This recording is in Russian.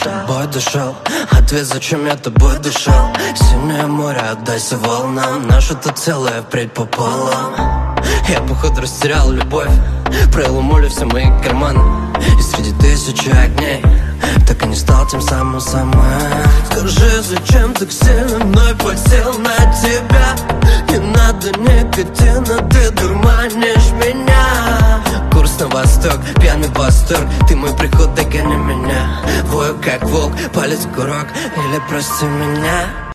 тобой дышал. Ответ, зачем я тобой дышал. Синее море, отдайся волнам. Наше-то целое впредь пополам. Я, походу, растерял любовь, провел моли все мои карманы. И среди тысячи огней так и не стал тем самым. Скажи, зачем так сильно мной подсел на тебя? Не надо никотина, ты дурманишь меня. Курс на восток, пьяный восторг. Ты мой приход, догони меня. Вою как волк, палец курок, или прости меня.